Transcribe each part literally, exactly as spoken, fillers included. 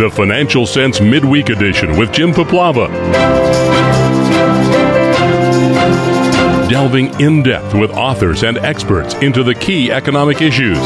the Financial Sense Midweek Edition with Jim Paplava. Delving in-depth with authors and experts into the key economic issues.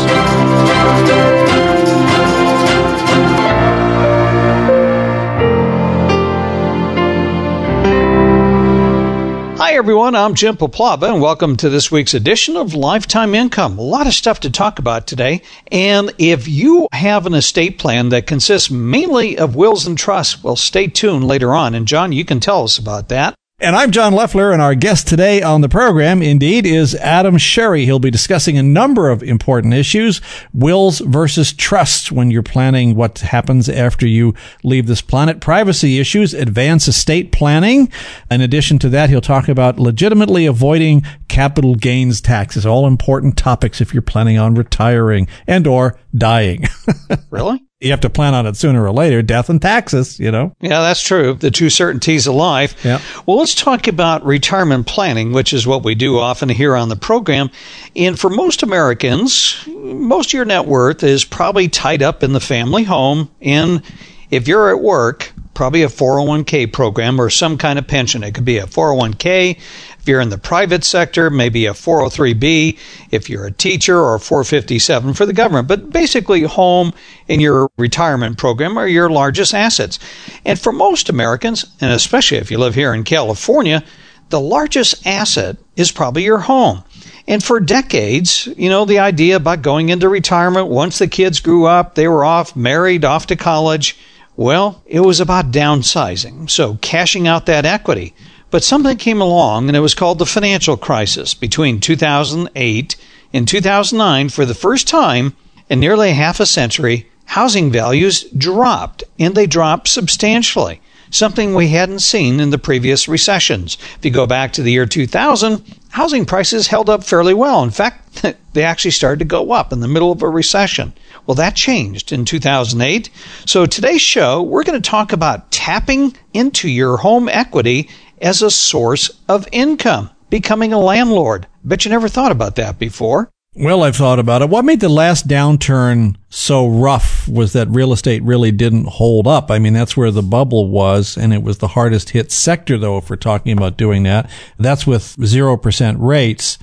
Hi, everyone. I'm Jim Paplava, and welcome to this week's edition of Lifetime Income. A lot of stuff to talk about today. And if you have an estate plan that consists mainly of wills and trusts, well, stay tuned later on. And, John, you can tell us about that. And I'm John Leffler, and our guest today on the program, indeed, is Adam Sherry. He'll be discussing a number of important issues, wills versus trusts when you're planning what happens after you leave this planet, privacy issues, advanced estate planning. In addition to that, he'll talk about legitimately avoiding capital gains taxes, all important topics if you're planning on retiring and or dying. Really? You have to plan on it sooner or later, death and taxes, you know. Yeah, that's true. The two certainties of life. Yeah. Well, let's talk about retirement planning, which is what we do often here on the program. And for most Americans, most of your net worth is probably tied up in the family home. And if you're at work, probably a four oh one k program or some kind of pension. It could be a four oh one k. If you're in the private sector, maybe a four oh three b. If you're a teacher, or a four fifty-seven for the government. But basically, home and your retirement program are your largest assets. And for most Americans, and especially if you live here in California, the largest asset is probably your home. And for decades, you know, the idea about going into retirement, once the kids grew up, they were off, married, off to college. Well, it was about downsizing, so cashing out that equity. But something came along, and it was called the financial crisis. Between two thousand eight and two thousand nine, for the first time in nearly half a century, housing values dropped, and they dropped substantially, something we hadn't seen in the previous recessions. If you go back to the year two thousand, housing prices held up fairly well. In fact, they actually started to go up in the middle of a recession. Well, that changed in two thousand eight. So today's show, we're going to talk about tapping into your home equity as a source of income, becoming a landlord. Bet you never thought about that before. Well, I've thought about it. What made the last downturn so rough was that real estate really didn't hold up. I mean, that's where the bubble was, and it was the hardest hit sector, though, if we're talking about doing that. That's with zero percent rates.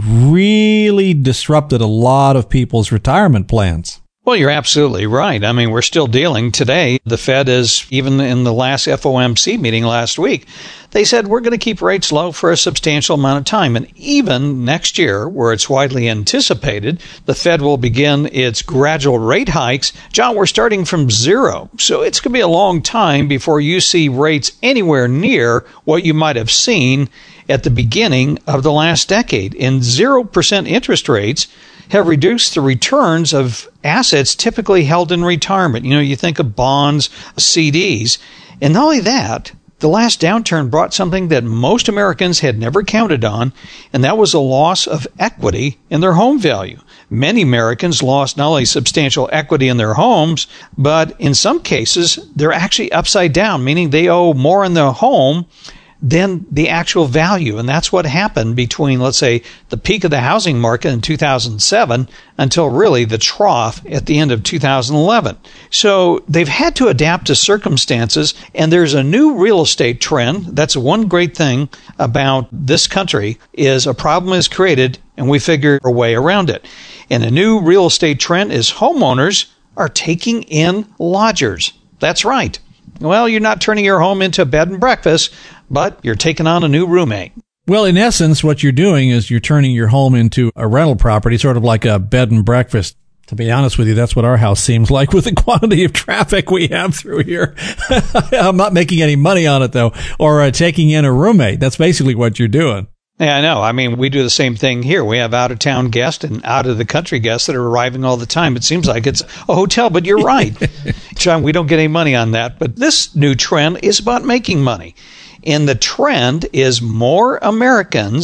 Really disrupted a lot of people's retirement plans. Well, you're absolutely right. I mean, we're still dealing today. The Fed is, even in the last F O M C meeting last week, they said we're going to keep rates low for a substantial amount of time. And even next year, where it's widely anticipated, the Fed will begin its gradual rate hikes. John, we're starting from zero. So it's going to be a long time before you see rates anywhere near what you might have seen at the beginning of the last decade. And zero percent interest rates have reduced the returns of assets typically held in retirement. You know, you think of bonds, C Ds. And not only that, the last downturn brought something that most Americans had never counted on, and that was a loss of equity in their home value. Many Americans lost not only substantial equity in their homes, but in some cases, they're actually upside down, meaning they owe more in their home than the actual value. And that's what happened between, let's say, the peak of the housing market in two thousand seven until really the trough at the end of two thousand eleven. So they've had to adapt to circumstances, and there's a new real estate trend. That's one great thing about this country, is a problem is created and we figure a way around it. And a new real estate trend is homeowners are taking in lodgers. That's right. Well, you're not turning your home into a bed and breakfast, but you're taking on a new roommate. Well, in essence, what you're doing is you're turning your home into a rental property, sort of like a bed and breakfast. To be honest with you, that's what our house seems like with the quantity of traffic we have through here. I'm not making any money on it, though, or uh, taking in a roommate. That's basically what you're doing. Yeah, I know. I mean, we do the same thing here. We have out-of-town guests and out-of-the-country guests that are arriving all the time. It seems like it's a hotel, but you're right. John, we don't get any money on that. But this new trend is about making money. And the trend is more Americans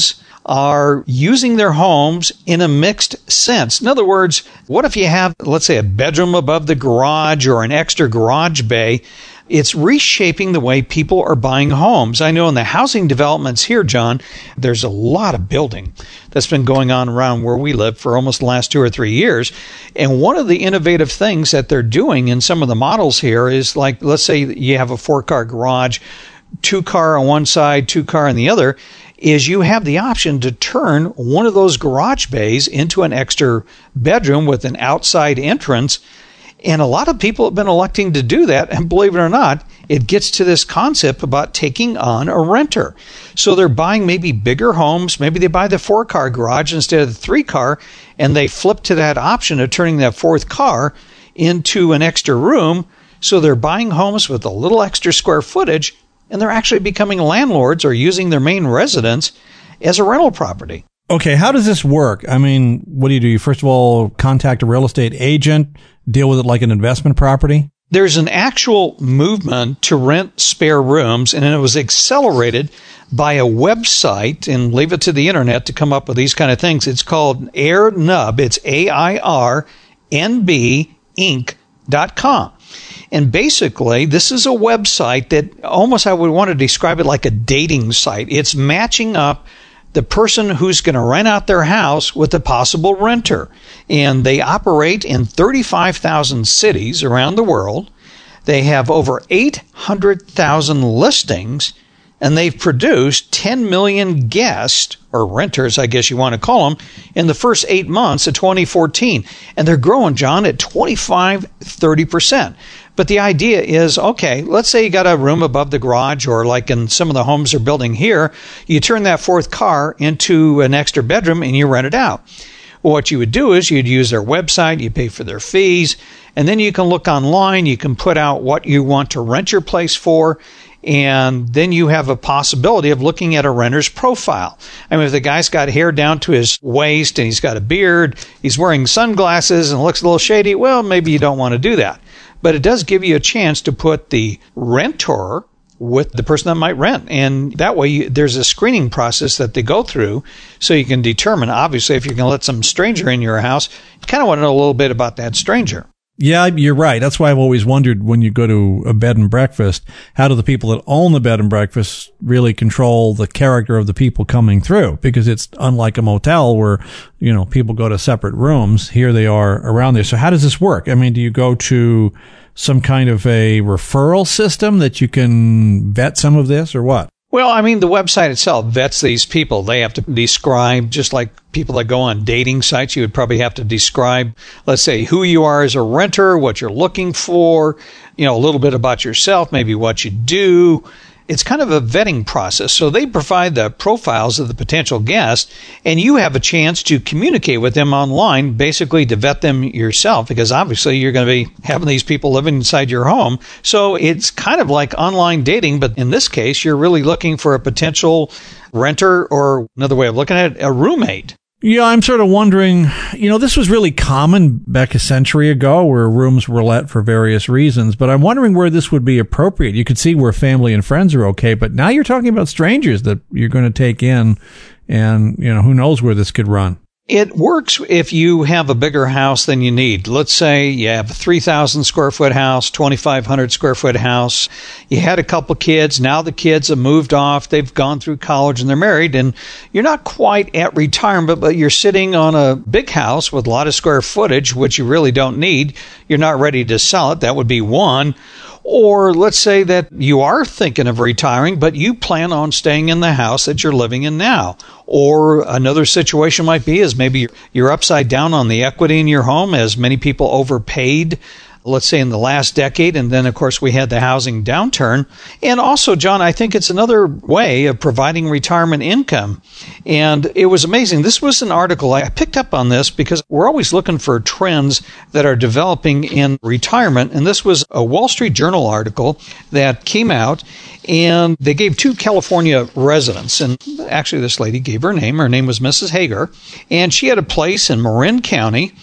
are using their homes in a mixed sense. In other words, what if you have, let's say, a bedroom above the garage or an extra garage bay? It's reshaping the way people are buying homes. I know in the housing developments here, John, there's a lot of building that's been going on around where we live for almost the last two or three years. And one of the innovative things that they're doing in some of the models here is like, let's say you have a four-car garage, two car on one side, two car on the other, is you have the option to turn one of those garage bays into an extra bedroom with an outside entrance. And a lot of people have been electing to do that. And believe it or not, it gets to this concept about taking on a renter. So they're buying maybe bigger homes. Maybe they buy the four-car garage instead of the three-car, and they flip to that option of turning that fourth car into an extra room. So they're buying homes with a little extra square footage, and they're actually becoming landlords or using their main residence as a rental property. Okay, how does this work? I mean, what do you do? You first of all contact a real estate agent, deal with it like an investment property? There's an actual movement to rent spare rooms, and it was accelerated by a website, and leave it to the internet to come up with these kind of things. It's called AirNub. It's A I R N B Inc dot com. And basically, this is a website that almost I would want to describe it like a dating site. It's matching up the person who's going to rent out their house with a possible renter. And they operate in thirty-five thousand cities around the world. They have over eight hundred thousand listings, and they've produced ten million guests, or renters, I guess you want to call them, in the first eight months of twenty fourteen. And they're growing, John, at twenty-five, thirty percent. But the idea is, okay, let's say you got a room above the garage, or like in some of the homes they're building here, you turn that fourth car into an extra bedroom and you rent it out. Well, what you would do is you'd use their website, you pay for their fees, and then you can look online, you can put out what you want to rent your place for, and then you have a possibility of looking at a renter's profile. I mean, if the guy's got hair down to his waist and he's got a beard, he's wearing sunglasses and looks a little shady, well, maybe you don't want to do that. But it does give you a chance to put the renter with the person that might rent. And that way, you, there's a screening process that they go through so you can determine, obviously, if you're going to let some stranger in your house, you kind of want to know a little bit about that stranger. Yeah, you're right. That's why I've always wondered when you go to a bed and breakfast, how do the people that own the bed and breakfast really control the character of the people coming through? Because it's unlike a motel where, you know, people go to separate rooms. Here they are around there. So how does this work? I mean, do you go to some kind of a referral system that you can vet some of this, or what? Well, I mean, the website itself vets these people. They have to describe, just like people that go on dating sites, you would probably have to describe, let's say, who you are as a renter, what you're looking for, you know, a little bit about yourself, maybe what you do. It's kind of a vetting process. So they provide the profiles of the potential guests, and you have a chance to communicate with them online, basically to vet them yourself, because obviously you're going to be having these people living inside your home. So it's kind of like online dating, but in this case, you're really looking for a potential renter, or another way of looking at it, a roommate. Yeah, I'm sort of wondering, you know, this was really common back a century ago where rooms were let for various reasons, but I'm wondering where this would be appropriate. You could see where family and friends are okay, but now you're talking about strangers that you're going to take in, and, you know, who knows where this could run. It works if you have a bigger house than you need. Let's say you have a three thousand square foot house, twenty-five hundred square foot house. You had a couple kids. Now the kids have moved off. They've gone through college and they're married, and you're not quite at retirement, but you're sitting on a big house with a lot of square footage, which you really don't need. You're not ready to sell it. That would be one. Or let's say that you are thinking of retiring, but you plan on staying in the house that you're living in now. Or another situation might be is maybe you're upside down on the equity in your home, as many people overpaid, let's say in the last decade. And then, of course, we had the housing downturn. And also, John, I think it's another way of providing retirement income. And it was amazing. This was an article. I picked up on this because we're always looking for trends that are developing in retirement. And this was a Wall Street Journal article that came out, and they gave two California residents. And actually, this lady gave her name. Her name was Missus Hager. And she had a place in Marin County.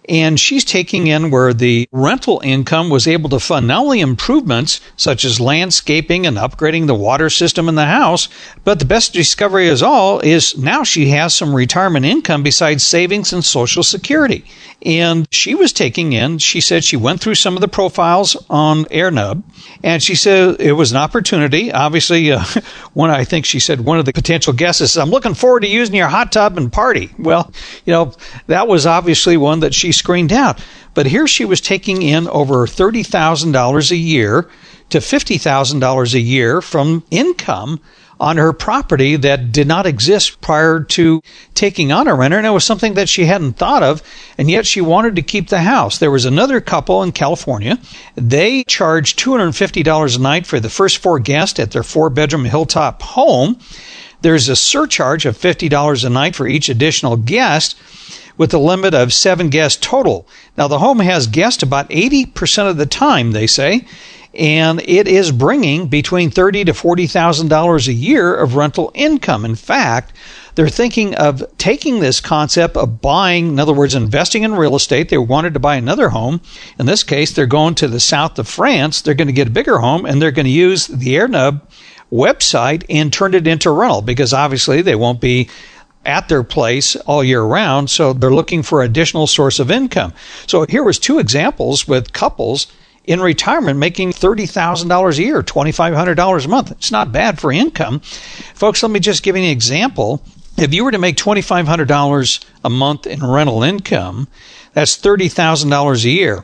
And she's taking in where the rental income was able to fund not only improvements such as landscaping and upgrading the water system in the house, but the best discovery of all is now she has some retirement income besides savings and Social Security. And she was taking in, she said she went through some of the profiles on AirNub, and she said it was an opportunity. Obviously, uh, one, I think she said one of the potential guests is, I'm looking forward to using your hot tub and party. Well, you know, that was obviously one that she screened out. But here she was taking in over thirty thousand dollars a year to fifty thousand dollars a year from income on her property that did not exist prior to taking on a renter, and it was something that she hadn't thought of, and yet she wanted to keep the house. There was another couple in California. They charged two hundred fifty dollars a night for the first four guests at their four-bedroom hilltop home. There's a surcharge of fifty dollars a night for each additional guest, with a limit of seven guests total. Now, the home has guests about eighty percent of the time, they say, and it is bringing between thirty thousand to forty thousand dollars a year of rental income. In fact, they're thinking of taking this concept of buying, in other words, investing in real estate. They wanted to buy another home. In this case, they're going to the south of France. They're going to get a bigger home, and they're going to use the AirNub website and turn it into rental, because obviously they won't be at their place all year round, so they're looking for additional source of income. So here was two examples with couples in retirement making thirty thousand dollars a year, twenty-five hundred dollars a month. It's not bad for income. Folks, let me just give you an example. If you were to make twenty-five hundred dollars a month in rental income, that's thirty thousand dollars a year.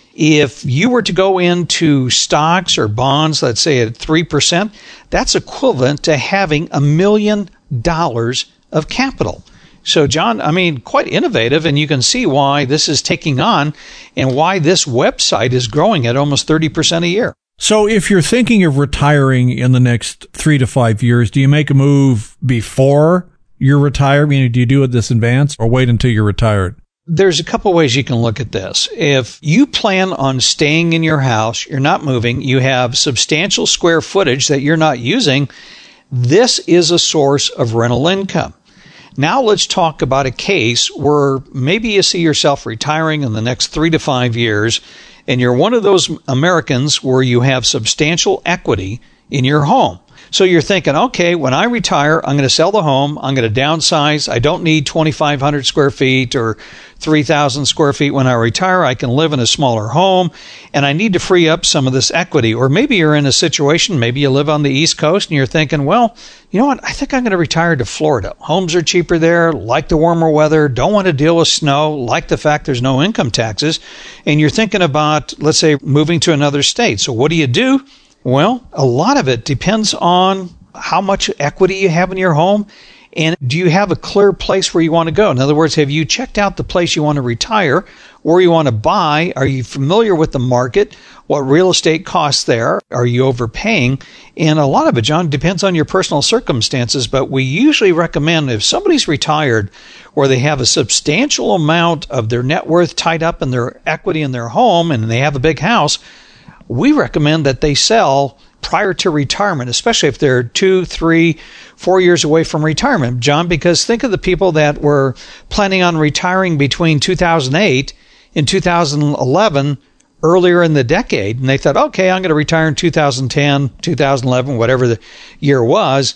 If you were to go into stocks or bonds, let's say at three percent, that's equivalent to having a million dollars of capital. So, John, I mean, quite innovative, and you can see why this is taking on and why this website is growing at almost thirty percent a year. So if you're thinking of retiring in the next three to five years, do you make a move before you're retired? I mean, do you do it this advance or wait until you're retired? There's a couple ways you can look at this. If you plan on staying in your house, you're not moving, you have substantial square footage that you're not using, this is a source of rental income. Now let's talk about a case where maybe you see yourself retiring in the next three to five years, and you're one of those Americans where you have substantial equity in your home. So you're thinking, okay, when I retire, I'm going to sell the home. I'm going to downsize. I don't need twenty-five hundred square feet or three thousand square feet when I retire. I can live in a smaller home, and I need to free up some of this equity. Or maybe you're in a situation, maybe you live on the East Coast, and you're thinking, well, you know what? I think I'm going to retire to Florida. Homes are cheaper there, like the warmer weather, don't want to deal with snow, like the fact there's no income taxes. And you're thinking about, let's say, moving to another state. So what do you do? Well, a lot of it depends on how much equity you have in your home, and do you have a clear place where you want to go? In other words, have you checked out the place you want to retire, or you want to buy? Are you familiar with the market? What real estate costs there? Are you overpaying? And a lot of it, John, depends on your personal circumstances, but we usually recommend if somebody's retired or they have a substantial amount of their net worth tied up in their equity in their home and they have a big house, we recommend that they sell prior to retirement, especially if they're two, three, four years away from retirement, John, because think of the people that were planning on retiring between two thousand eight and two thousand eleven, earlier in the decade, and they thought, okay, I'm going to retire in two thousand ten, two thousand eleven, whatever the year was.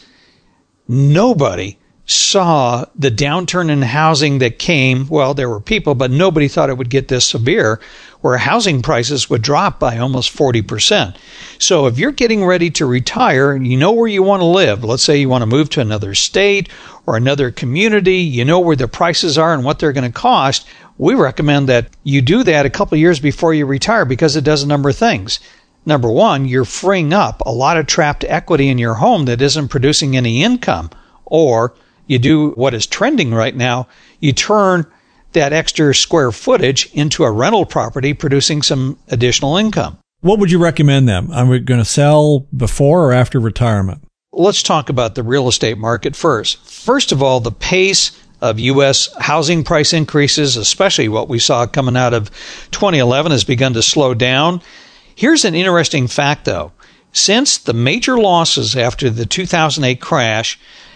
Nobody saw the downturn in housing that came. Well, there were people, but nobody thought it would get this severe, where housing prices would drop by almost forty percent. So if you're getting ready to retire and you know where you want to live, let's say you want to move to another state or another community, you know where the prices are and what they're going to cost, we recommend that you do that a couple of years before you retire, because it does a number of things. Number one, you're freeing up a lot of trapped equity in your home that isn't producing any income. Or you do what is trending right now, you turn that extra square footage into a rental property producing some additional income. What would you recommend them? Are we going to sell before or after retirement? Let's talk about the real estate market first. First of all, the pace of U S housing price increases, especially what we saw coming out of twenty eleven, has begun to slow down. Here's an interesting fact, though. Since the major losses after the two thousand eight crash,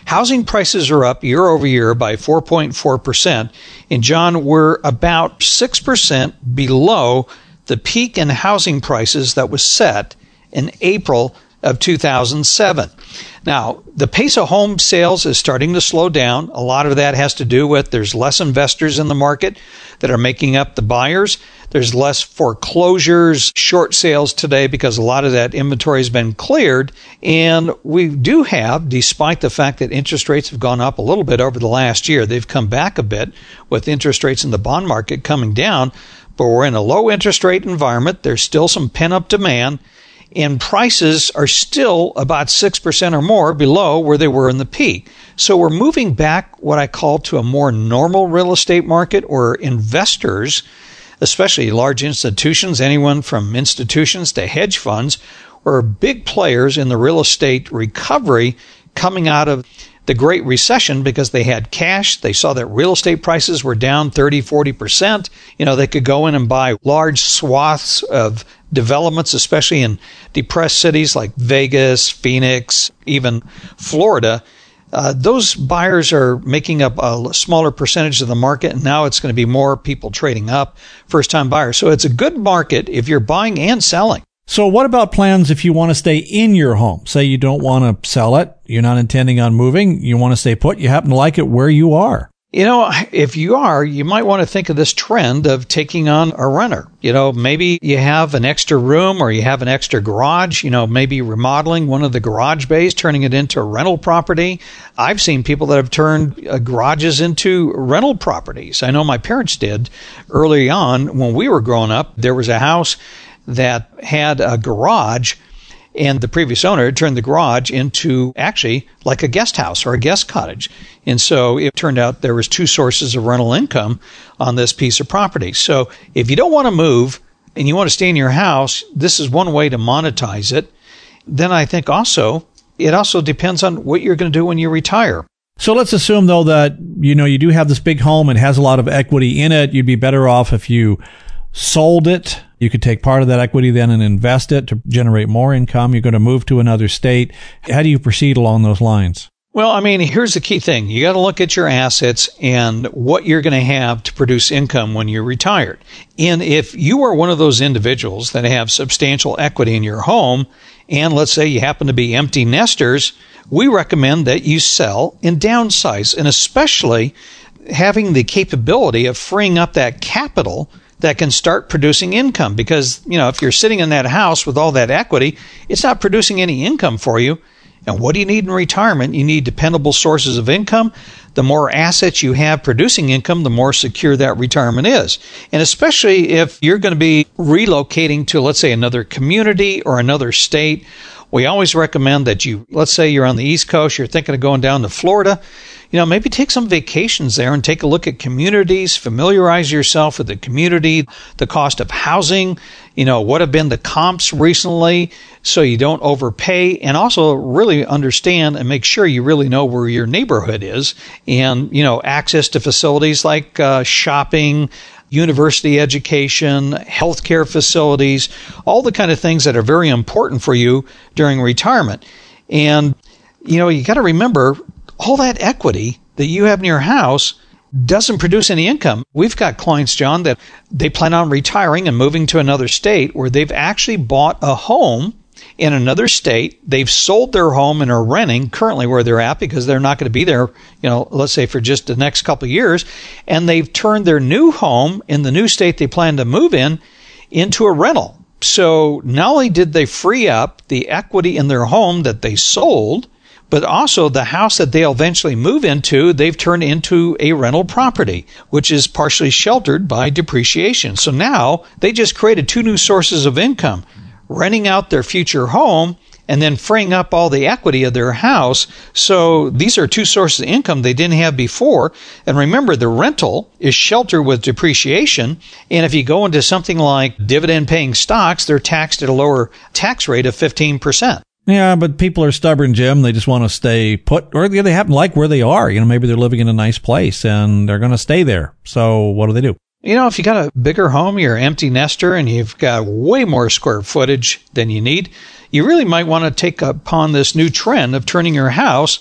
Housing prices are up year over year by four point four percent. And John, we're about six percent below the peak in housing prices that was set in April of two thousand seven. Now, the pace of home sales is starting to slow down. A lot of that has to do with there's less investors in the market that are making up the buyers. There's less foreclosures, short sales today because a lot of that inventory has been cleared. And we do have, despite the fact that interest rates have gone up a little bit over the last year, they've come back a bit with interest rates in the bond market coming down. But we're in a low interest rate environment. There's still some pent-up demand. And prices are still about six percent or more below where they were in the peak. So we're moving back what I call to a more normal real estate market, or investors, especially large institutions, anyone from institutions to hedge funds, or big players in the real estate recovery coming out of the Great Recession because they had cash. They saw that real estate prices were down thirty, forty percent. You know, they could go in and buy large swaths of developments, especially in depressed cities like Vegas, Phoenix, even Florida. Uh, those buyers are making up a smaller percentage of the market, and now it's going to be more people trading up, first-time buyers. So it's a good market if you're buying and selling. So what about plans if you want to stay in your home? Say you don't want to sell it, you're not intending on moving, you want to stay put, you happen to like it where you are. You know, if you are, you might want to think of this trend of taking on a renter. You know, maybe you have an extra room or you have an extra garage, you know, maybe remodeling one of the garage bays, turning it into a rental property. I've seen people that have turned uh, garages into rental properties. I know my parents did early on when we were growing up. There was a house that had a garage, and the previous owner turned the garage into actually like a guest house or a guest cottage. And so it turned out there was two sources of rental income on this piece of property. So if you don't want to move and you want to stay in your house, this is one way to monetize it. Then I think also, it also depends on what you're going to do when you retire. So let's assume, though, that, you know, you do have this big home and has a lot of equity in it. You'd be better off if you sold it. You could take part of that equity then and invest it to generate more income. You're going to move to another state. How do you proceed along those lines? Well, I mean, here's the key thing. You got to look at your assets and what you're going to have to produce income when you're retired. And if you are one of those individuals that have substantial equity in your home, and let's say you happen to be empty nesters, we recommend that you sell and downsize, and especially having the capability of freeing up that capital that can start producing income. Because, you know, if you're sitting in that house with all that equity, it's not producing any income for you. And what do you need in retirement? You need dependable sources of income. The more assets you have producing income, the more secure that retirement is. And especially if you're going to be relocating to, let's say, another community or another state, we always recommend that you, let's say you're on the East Coast, you're thinking of going down to Florida, you know, maybe take some vacations there and take a look at communities, familiarize yourself with the community, the cost of housing, you know, what have been the comps recently so you don't overpay, and also really understand and make sure you really know where your neighborhood is, and, you know, access to facilities like uh, shopping, university education, healthcare facilities, all the kind of things that are very important for you during retirement. And, you know, you got to remember, all that equity that you have in your house doesn't produce any income. We've got clients, John, that they plan on retiring and moving to another state where they've actually bought a home in another state. They've sold their home and are renting currently where they're at because they're not going to be there, you know, let's say for just the next couple of years. And they've turned their new home in the new state they plan to move in into a rental. So not only did they free up the equity in their home that they sold, but also the house that they'll eventually move into, they've turned into a rental property, which is partially sheltered by depreciation. So now they just created two new sources of income, renting out their future home and then freeing up all the equity of their house. So these are two sources of income they didn't have before. And remember, the rental is sheltered with depreciation. And if you go into something like dividend-paying stocks, they're taxed at a lower tax rate of fifteen percent. Yeah, but people are stubborn, Jim. They just want to stay put, or they happen to like where they are. You know, maybe they're living in a nice place and they're going to stay there. So what do they do? You know, if you got a bigger home, you're an empty nester, and you've got way more square footage than you need, you really might want to take upon this new trend of turning your house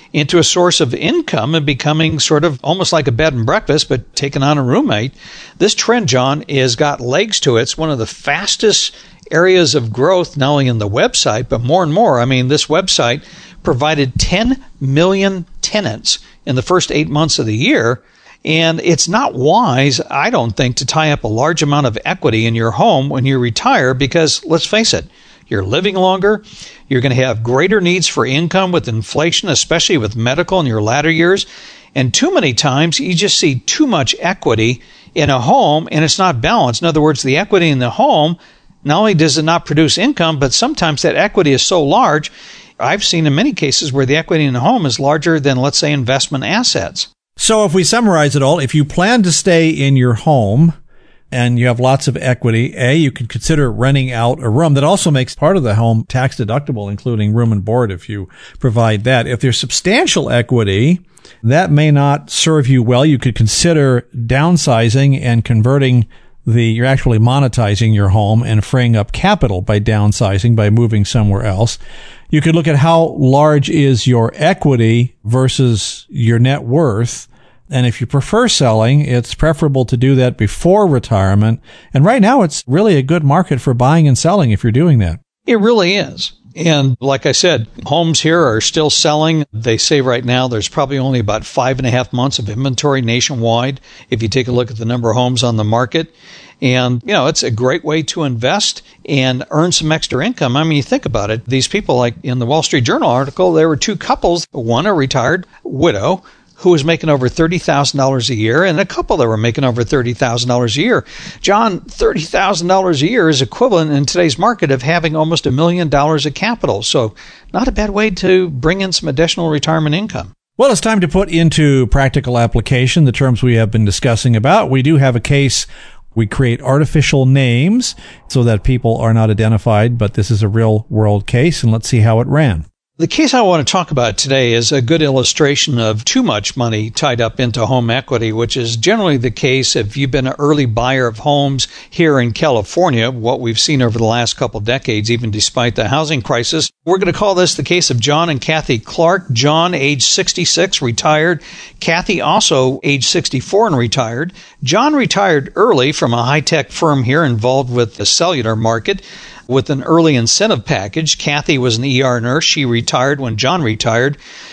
into a source of income and becoming sort of almost like a bed and breakfast, but taking on a roommate. This trend, John, has got legs to it. It's one of the fastest areas of growth, not only in the website, but more and more. I mean, this website provided ten million tenants in the first eight months of the year. And it's not wise, I don't think, to tie up a large amount of equity in your home when you retire because, let's face it, you're living longer. You're going to have greater needs for income with inflation, especially with medical in your latter years. And too many times you just see too much equity in a home and it's not balanced. In other words, the equity in the home, not only does it not produce income, but sometimes that equity is so large. I've seen in many cases where the equity in the home is larger than, let's say, investment assets. So if we summarize it all, if you plan to stay in your home and you have lots of equity, A, you could consider renting out a room. That also makes part of the home tax deductible, including room and board if you provide that. If there's substantial equity, that may not serve you well. You could consider downsizing and converting the, you're actually monetizing your home and freeing up capital by downsizing, by moving somewhere else. You could look at how large is your equity versus your net worth. And if you prefer selling, it's preferable to do that before retirement. And right now, it's really a good market for buying and selling if you're doing that. It really is. And like I said, homes here are still selling. They say right now there's probably only about five and a half months of inventory nationwide if you take a look at the number of homes on the market. And, you know, it's a great way to invest and earn some extra income. I mean, you think about it. These people, like in the Wall Street Journal article, there were two couples, one a retired widow who was making over thirty thousand dollars a year, and a couple that were making over thirty thousand dollars a year. John, thirty thousand dollars a year is equivalent in today's market of having almost a million dollars of capital. So not a bad way to bring in some additional retirement income. Well, it's time to put into practical application the terms we have been discussing about. We do have a case. We create artificial names so that people are not identified, but this is a real world case, and let's see how it ran. The case I want to talk about today is a good illustration of too much money tied up into home equity, which is generally the case if you've been an early buyer of homes here in California, what we've seen over the last couple of decades, even despite the housing crisis. We're going to call this the case of John and Kathy Clark. John, age sixty-six, retired. Kathy, also age sixty-four and retired. John retired early from a high-tech firm here involved with the cellular market, with an early incentive package. Kathy was an E R nurse. She retired when John retired.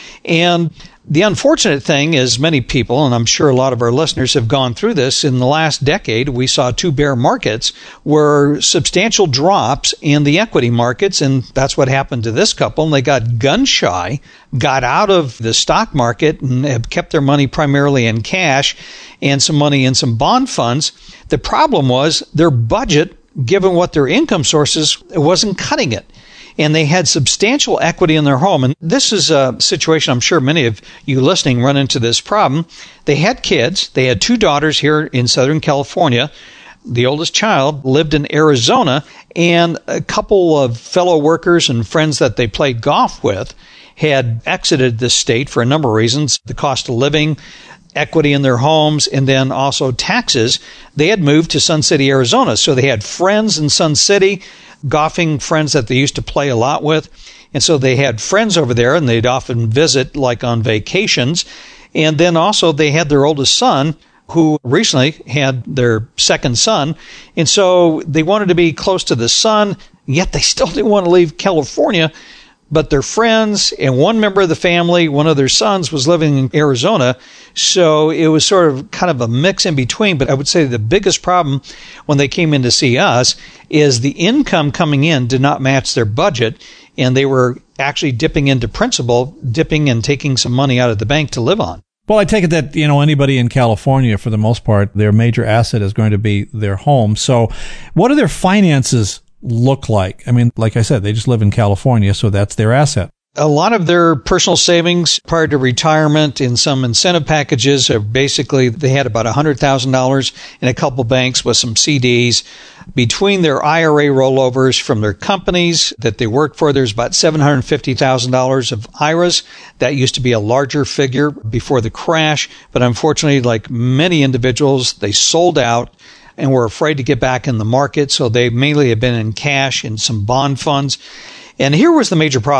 And the unfortunate thing is many people, and I'm sure a lot of our listeners have gone through this, in the last decade, we saw two bear markets where substantial drops in the equity markets, and that's what happened to this couple. And they got gun shy, got out of the stock market, and have kept their money primarily in cash and some money in some bond funds. The problem was their budget, given what their income sources, it wasn't cutting it. And they had substantial equity in their home. And this is a situation I'm sure many of you listening run into this problem. They had kids. They had two daughters here in Southern California. The oldest child lived in Arizona, and a couple of fellow workers and friends that they played golf with had exited this state for a number of reasons. The cost of living, equity in their homes, and then also taxes. They had moved to Sun City, Arizona. So they had friends in Sun City, golfing friends that they used to play a lot with. And so they had friends over there, and they'd often visit like on vacations. And then also they had their oldest son, who recently had their second son. And so they wanted to be close to the son, yet they still didn't want to leave California. But their friends and one member of the family, one of their sons, was living in Arizona. So it was sort of kind of a mix in between. But I would say the biggest problem when they came in to see us is the income coming in did not match their budget. And they were actually dipping into principal, dipping and taking some money out of the bank to live on. Well, I take it that, you know, anybody in California, for the most part, their major asset is going to be their home. So what are their finances look like? I mean, like I said, they just live in California, so that's their asset. A lot of their personal savings prior to retirement in some incentive packages are basically, they had about one hundred thousand dollars in a couple banks with some C Ds. Between their I R A rollovers from their companies that they work for, there's about seven hundred fifty thousand dollars of I R As. That used to be a larger figure before the crash, but unfortunately, like many individuals, they sold out and were afraid to get back in the market, so they mainly have been in cash and some bond funds. And here was the major problem.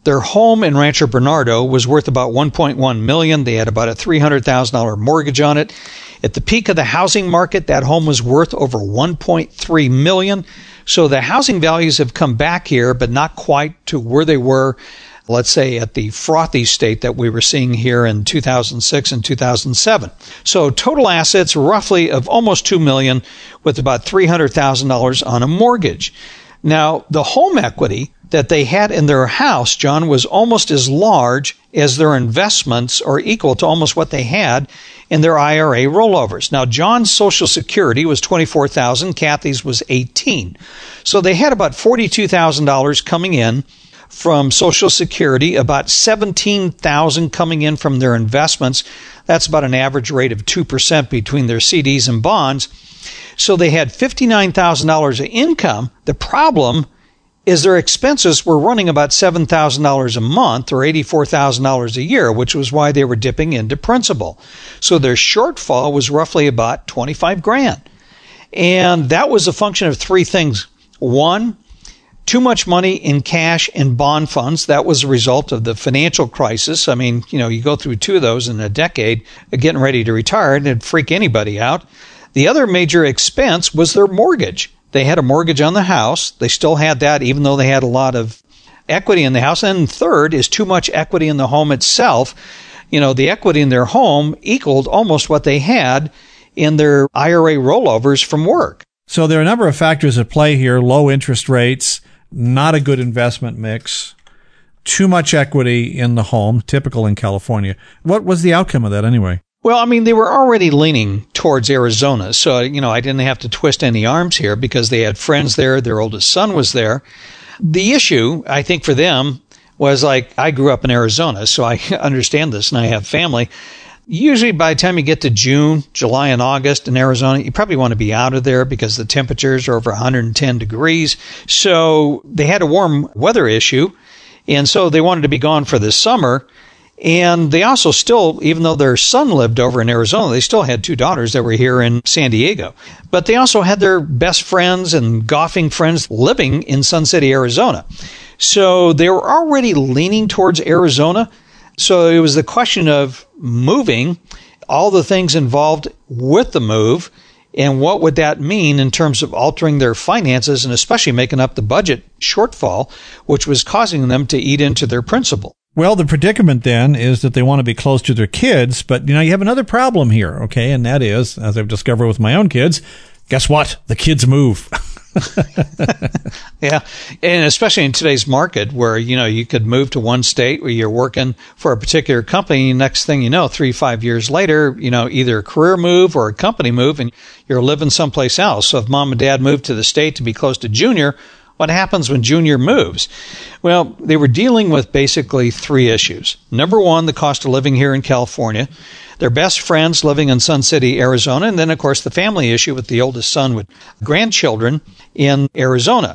Their home in Rancho Bernardo was worth about one point one million dollars. They had about a three hundred thousand dollars mortgage on it. At the peak of the housing market, that home was worth over one point three million dollars. So the housing values have come back here, but not quite to where they were, let's say, at the frothy state that we were seeing here in two thousand six and two thousand seven. So total assets roughly of almost two million dollars with about three hundred thousand dollars on a mortgage. Now, the home equity that they had in their house, John, was almost as large as their investments, or equal to almost what they had in their I R A rollovers. Now, John's Social Security was twenty-four thousand dollars, Kathy's was eighteen thousand dollars. So they had about forty-two thousand dollars coming in from Social Security, about seventeen thousand dollars coming in from their investments. That's about an average rate of two percent between their C Ds and bonds. So they had fifty-nine thousand dollars of income. The problem is their expenses were running about seven thousand dollars a month, or eighty-four thousand dollars a year, which was why they were dipping into principal. So their shortfall was roughly about twenty-five grand. And that was a function of three things. One, too much money in cash and bond funds. That was a result of the financial crisis. I mean, you know, you go through two of those in a decade, getting ready to retire, and it'd freak anybody out. The other major expense was their mortgage. They had a mortgage on the house. They still had that, even though they had a lot of equity in the house. And third is too much equity in the home itself. You know, the equity in their home equaled almost what they had in their I R A rollovers from work. So there are a number of factors at play here: low interest rates, not a good investment mix, too much equity in the home, typical in California. What was the outcome of that anyway? Well, I mean, they were already leaning towards Arizona. So, you know, I didn't have to twist any arms here because they had friends there. Their oldest son was there. The issue, I think, for them was like, I grew up in Arizona, so I understand this, and I have family. Usually by the time you get to June, July, and August in Arizona, you probably want to be out of there because the temperatures are over one hundred ten degrees. So they had a warm weather issue, and so they wanted to be gone for the summer. And they also still, even though their son lived over in Arizona, they still had two daughters that were here in San Diego. But they also had their best friends and golfing friends living in Sun City, Arizona. So they were already leaning towards Arizona. So it was the question of moving, all the things involved with the move, and what would that mean in terms of altering their finances and especially making up the budget shortfall, which was causing them to eat into their principal. Well, the predicament then is that they want to be close to their kids, but you know, you have another problem here, okay? And that is, as I've discovered with my own kids, guess what? The kids move. Yeah. And especially in today's market where, you know, you could move to one state where you're working for a particular company. Next thing you know, three, five years later, you know, either a career move or a company move and you're living someplace else. So if mom and dad moved to the state to be close to Junior, what happens when Junior moves? Well, they were dealing with basically three issues. Number one, the cost of living here in California. Their best friends living in Sun City, Arizona. And then, of course, the family issue with the oldest son with grandchildren in Arizona.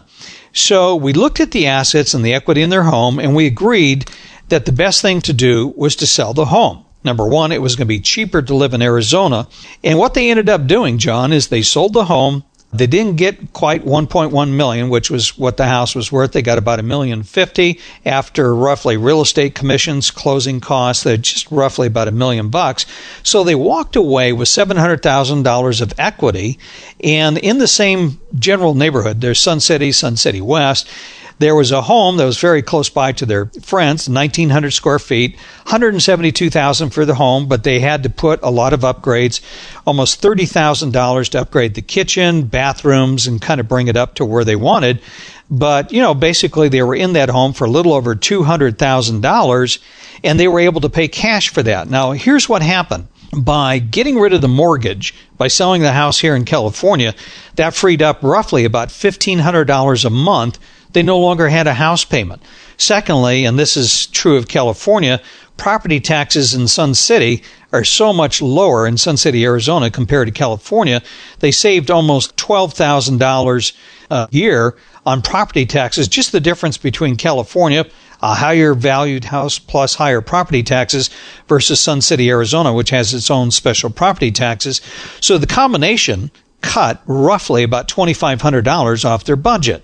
So we looked at the assets and the equity in their home, and we agreed that the best thing to do was to sell the home. Number one, it was going to be cheaper to live in Arizona. And what they ended up doing, John, is they sold the home. They didn't get quite one point one million dollars, which was what the house was worth. They got about a million fifty after roughly real estate commissions, closing costs. They're just roughly about a million bucks. So they walked away with seven hundred thousand dollars of equity. And in the same general neighborhood, there's Sun City, Sun City West. There was a home that was very close by to their friends, nineteen hundred square feet, one hundred seventy-two thousand dollars for the home, but they had to put a lot of upgrades, almost thirty thousand dollars to upgrade the kitchen, bathrooms, and kind of bring it up to where they wanted. But, you know, basically they were in that home for a little over two hundred thousand dollars, and they were able to pay cash for that. Now, here's what happened. By getting rid of the mortgage, by selling the house here in California, that freed up roughly about fifteen hundred dollars a month. They no longer had a house payment. Secondly, and this is true of California, property taxes in Sun City are so much lower in Sun City, Arizona compared to California. They saved almost twelve thousand dollars a year on property taxes. Just the difference between California, a higher valued house plus higher property taxes, versus Sun City, Arizona, which has its own special property taxes. So the combination cut roughly about twenty-five hundred dollars off their budget.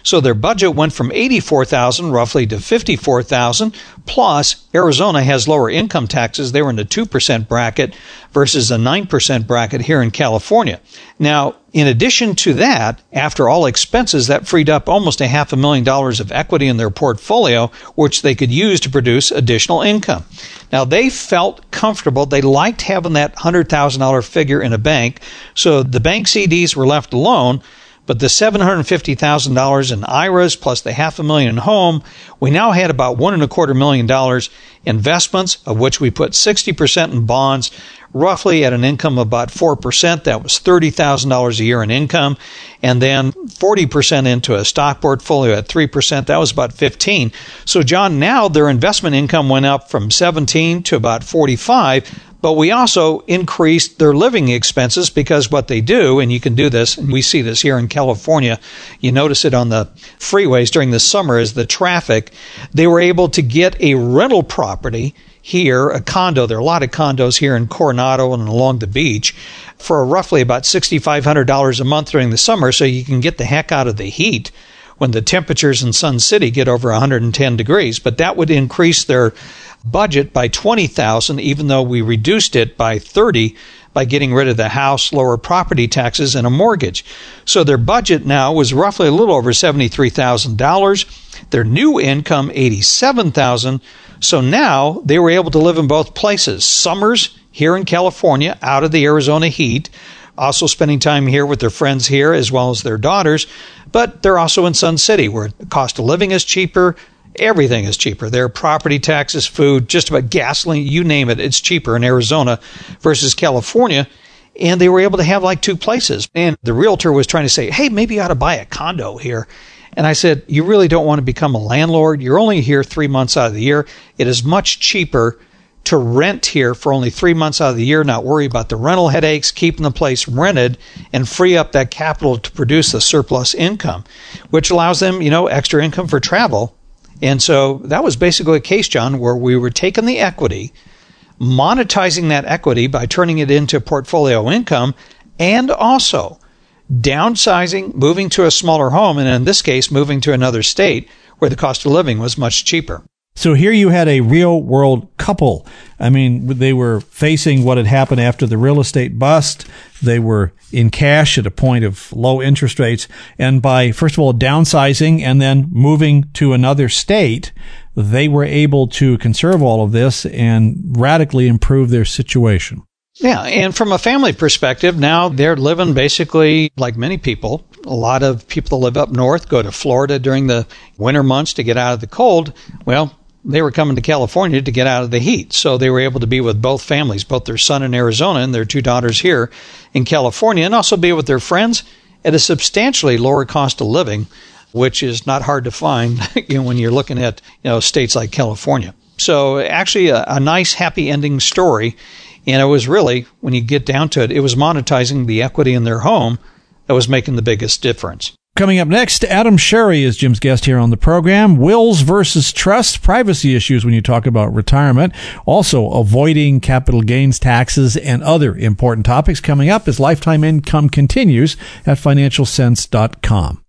So their budget went from eighty-four thousand dollars roughly to fifty-four thousand dollars. Plus, Arizona has lower income taxes. They were in the two percent bracket versus a nine percent bracket here in California. Now, in addition to that, after all expenses, that freed up almost a half a million dollars of equity in their portfolio, which they could use to produce additional income. Now, they felt comfortable. They liked having that one hundred thousand dollars figure in a bank, so the bank C Ds were left alone. But the seven hundred fifty thousand dollars in I R As plus the half a million in home, we now had about one and a quarter million dollars investments, of which we put sixty percent in bonds, roughly at an income of about four percent. That was thirty thousand dollars a year in income. And then forty percent into a stock portfolio at three percent. That was about fifteen. So, John, now their investment income went up from seventeen to about forty-five. But we also increased their living expenses because what they do, and you can do this, and we see this here in California, you notice it on the freeways during the summer as the traffic, they were able to get a rental property here, a condo. There are a lot of condos here in Coronado and along the beach for roughly about six thousand five hundred dollars a month during the summer, so you can get the heck out of the heat when the temperatures in Sun City get over one hundred ten degrees. But that would increase their budget by twenty thousand dollars, even though we reduced it by thirty thousand dollars by getting rid of the house, lower property taxes, and a mortgage. So their budget now was roughly a little over seventy-three thousand dollars. Their new income, eighty-seven thousand dollars. So now they were able to live in both places. Summers here in California, out of the Arizona heat, also spending time here with their friends here as well as their daughters. But they're also in Sun City, where the cost of living is cheaper. Everything is cheaper. Their property taxes, food, just about gasoline, you name it, it's cheaper in Arizona versus California. And they were able to have like two places. And the realtor was trying to say, hey, maybe you ought to buy a condo here. And I said, you really don't want to become a landlord. You're only here three months out of the year. It is much cheaper to rent here for only three months out of the year, not worry about the rental headaches, keeping the place rented, and free up that capital to produce the surplus income, which allows them, you know, extra income for travel. And so that was basically a case, John, where we were taking the equity, monetizing that equity by turning it into portfolio income, and also downsizing, moving to a smaller home, and in this case, moving to another state where the cost of living was much cheaper. So here you had a real-world couple. I mean, they were facing what had happened after the real estate bust. They were in cash at a point of low interest rates. And by, first of all, downsizing and then moving to another state, they were able to conserve all of this and radically improve their situation. Yeah, and from a family perspective, now they're living basically like many people. A lot of people that live up north go to Florida during the winter months to get out of the cold. Well, they were coming to California to get out of the heat. So they were able to be with both families, both their son in Arizona and their two daughters here in California, and also be with their friends at a substantially lower cost of living, which is not hard to find you know, when you're looking at you know states like California. So actually a, a nice, happy ending story. And it was really, when you get down to it, it was monetizing the equity in their home that was making the biggest difference. Coming up next, Adam Sherry is Jim's guest here on the program. Wills versus trust, privacy issues when you talk about retirement. Also, avoiding capital gains taxes and other important topics coming up as Lifetime Income continues at financial sense dot com.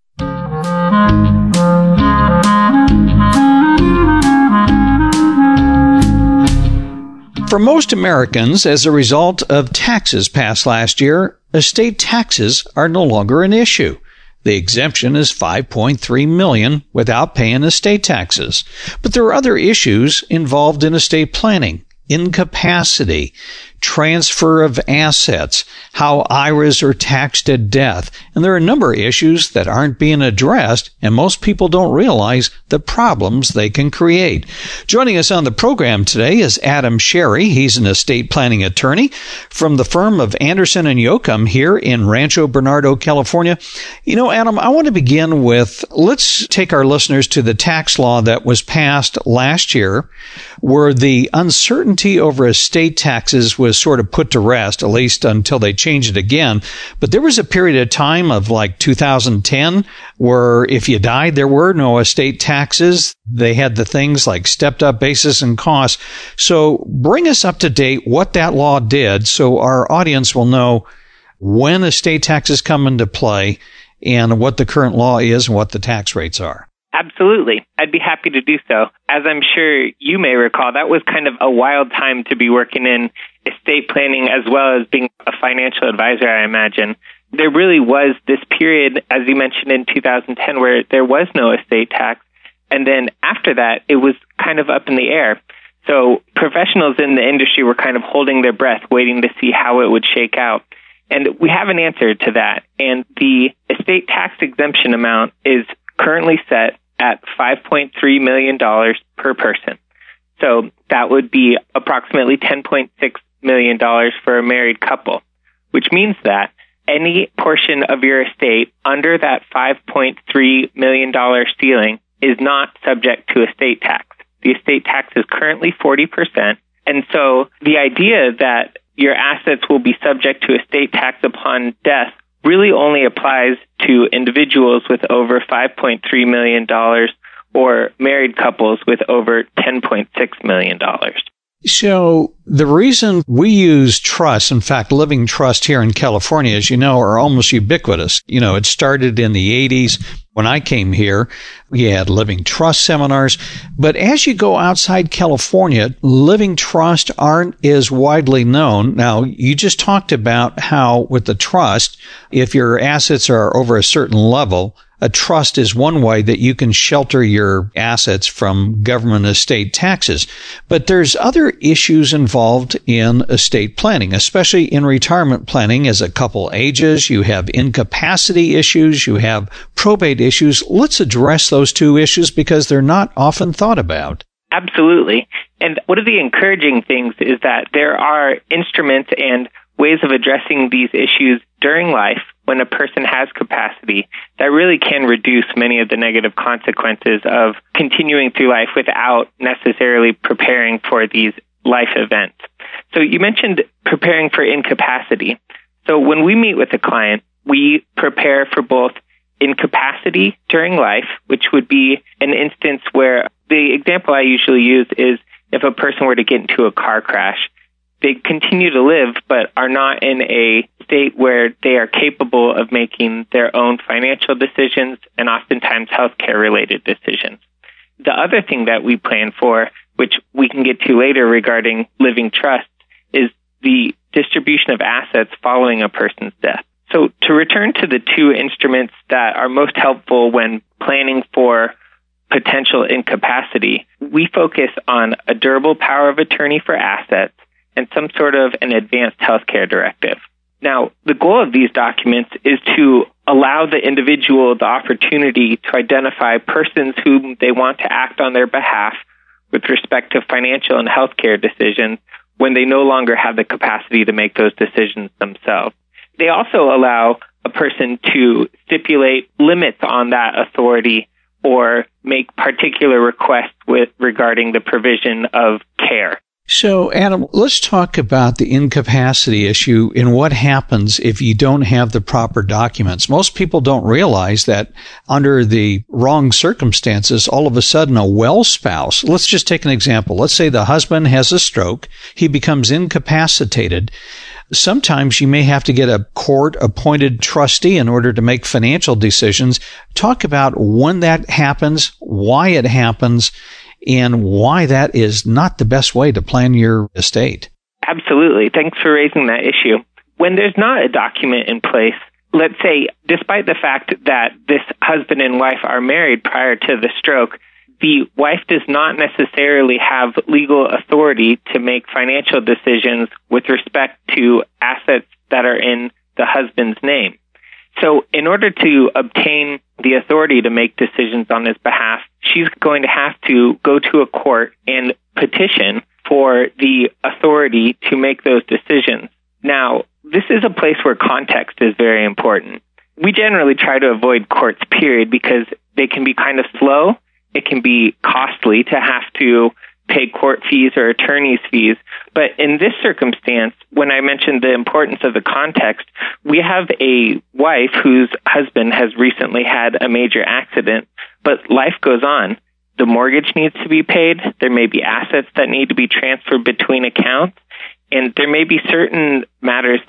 For most Americans, as a result of taxes passed last year, estate taxes are no longer an issue. The exemption is five point three million dollars without paying estate taxes. But there are other issues involved in estate planning: incapacity, transfer of assets, how I R As are taxed at death. And there are a number of issues that aren't being addressed, and most people don't realize the problems they can create. Joining us on the program today is Adam Sherry. He's an estate planning attorney from the firm of Anderson and Yocum here in Rancho Bernardo, California. You know, Adam, I want to begin with, let's take our listeners to the tax law that was passed last year, where the uncertainty over estate taxes was sort of put to rest, at least until they change it again. But there was a period of time of like two thousand ten where if you died, there were no estate taxes. They had the things like stepped up basis and costs. So bring us up to date what that law did so our audience will know when estate taxes come into play and what the current law is and what the tax rates are? Absolutely. I'd be happy to do so. As I'm sure you may recall, that was kind of a wild time to be working in estate planning as well as being a financial advisor, I imagine. There really was this period, as you mentioned, in two thousand ten where there was no estate tax. And then after that, it was kind of up in the air. So professionals in the industry were kind of holding their breath, waiting to see how it would shake out. And we have an answer to that. And the estate tax exemption amount is currently set at five point three million dollars per person. So that would be approximately ten point six million dollars for a married couple, which means that any portion of your estate under that five point three million dollars ceiling is not subject to estate tax. The estate tax is currently forty percent. And so the idea that your assets will be subject to estate tax upon death really only applies to individuals with over five point three million dollars or married couples with over ten point six million dollars. So the reason we use trust, in fact, living trust here in California, as you know, are almost ubiquitous. You know, it started in the eighties. When I came here, we had living trust seminars. But as you go outside California, living trust aren't as widely known. Now, you just talked about how with the trust, if your assets are over a certain level, a trust is one way that you can shelter your assets from government estate taxes. But there's other issues involved in estate planning, especially in retirement planning. As a couple ages, you have incapacity issues, you have probate issues. Let's address those two issues because they're not often thought about. Absolutely. And one of the encouraging things is that there are instruments and ways of addressing these issues during life when a person has capacity that really can reduce many of the negative consequences of continuing through life without necessarily preparing for these life events. So you mentioned preparing for incapacity. So when we meet with a client, we prepare for both incapacity during life, which would be an instance where the example I usually use is if a person were to get into a car crash. They continue to live, but are not in a state where they are capable of making their own financial decisions and oftentimes healthcare-related decisions. The other thing that we plan for, which we can get to later regarding living trust, is the distribution of assets following a person's death. So to return to the two instruments that are most helpful when planning for potential incapacity, we focus on a durable power of attorney for assets and some sort of an advanced healthcare directive. Now, the goal of these documents is to allow the individual the opportunity to identify persons whom they want to act on their behalf with respect to financial and healthcare decisions when they no longer have the capacity to make those decisions themselves. They also allow a person to stipulate limits on that authority or make particular requests with regarding the provision of care. So, Adam, let's talk about the incapacity issue and what happens if you don't have the proper documents. Most people don't realize that under the wrong circumstances, all of a sudden a well spouse, let's just take an example. Let's say the husband has a stroke. He becomes incapacitated. Sometimes you may have to get a court-appointed trustee in order to make financial decisions. Talk about when that happens, why it happens, and why that is not the best way to plan your estate. Absolutely. Thanks for raising that issue. When there's not a document in place, let's say, despite the fact that this husband and wife are married prior to the stroke, the wife does not necessarily have legal authority to make financial decisions with respect to assets that are in the husband's name. So in order to obtain the authority to make decisions on his behalf, she's going to have to go to a court and petition for the authority to make those decisions. Now, this is a place where context is very important. We generally try to avoid courts, period, because they can be kind of slow. It can be costly to have to pay court fees or attorney's fees. But in this circumstance, when I mentioned the importance of the context, we have a wife whose husband has recently had a major accident, but life goes on. The mortgage needs to be paid. There may be assets that need to be transferred between accounts. And there may be certain matters that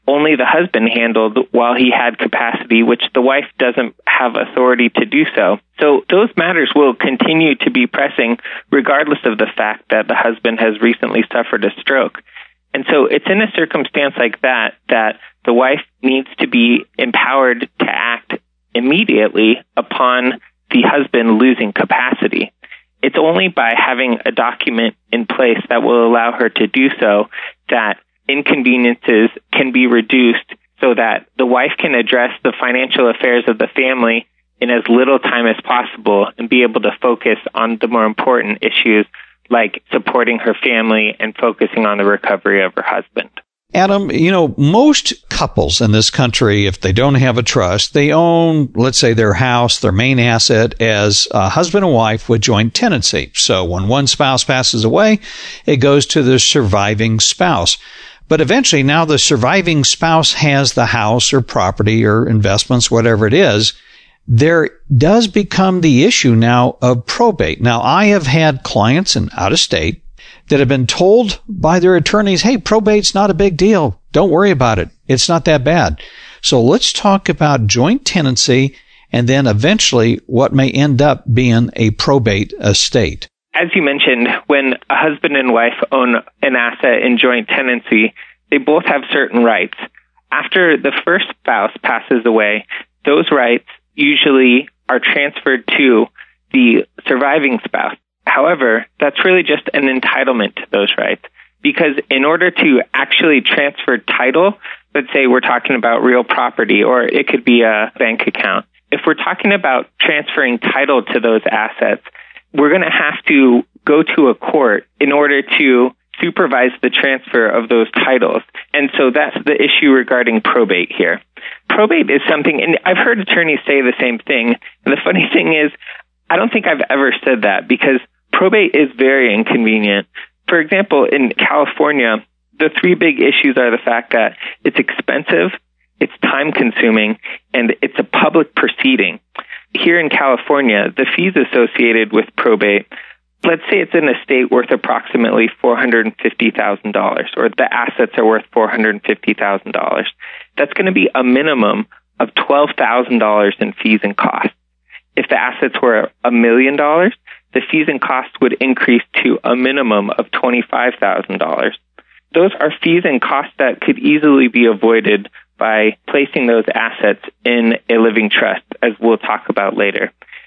only the husband handled while he had capacity, which the wife doesn't have authority to do so. So those matters will continue to be pressing regardless of the fact that the husband has recently suffered a stroke. And so it's in a circumstance like that that the wife needs to be empowered to act immediately upon the husband losing capacity. It's only by having a document in place that will allow her to do so that inconveniences can be reduced so that the wife can address the financial affairs of the family in as little time as possible and be able to focus on the more important issues like supporting her family and focusing on the recovery of her husband. Adam, you know, most couples in this country, if they don't have a trust, they own, let's say, their house, their main asset as a husband and wife with joint tenancy. So when one spouse passes away, it goes to the surviving spouse. But eventually now the surviving spouse has the house or property or investments, whatever it is. There does become the issue now of probate. Now, I have had clients in out of state that have been told by their attorneys, hey, probate's not a big deal. Don't worry about it. It's not that bad. So let's talk about joint tenancy and then eventually what may end up being a probate estate. As you mentioned, when a husband and wife own an asset in joint tenancy, they both have certain rights. After the first spouse passes away, those rights usually are transferred to the surviving spouse. However, that's really just an entitlement to those rights, because in order to actually transfer title, let's say we're talking about real property, or it could be a bank account. If we're talking about transferring title to those assets, we're going to have to go to a court in order to supervise the transfer of those titles. And so that's the issue regarding probate here. Probate is something, and I've heard attorneys say the same thing. And the funny thing is, I don't think I've ever said that, because probate is very inconvenient. For example, in California, the three big issues are the fact that it's expensive, it's time-consuming, and it's a public proceeding. Here in California, the fees associated with probate, let's say it's an estate worth approximately four hundred fifty thousand dollars, or the assets are worth four hundred fifty thousand dollars. That's going to be a minimum of twelve thousand dollars in fees and costs. If the assets were a million dollars, the fees and costs would increase to a minimum of twenty-five thousand dollars. Those are fees and costs that could easily be avoided by placing those assets in a living trust, as we'll talk about later.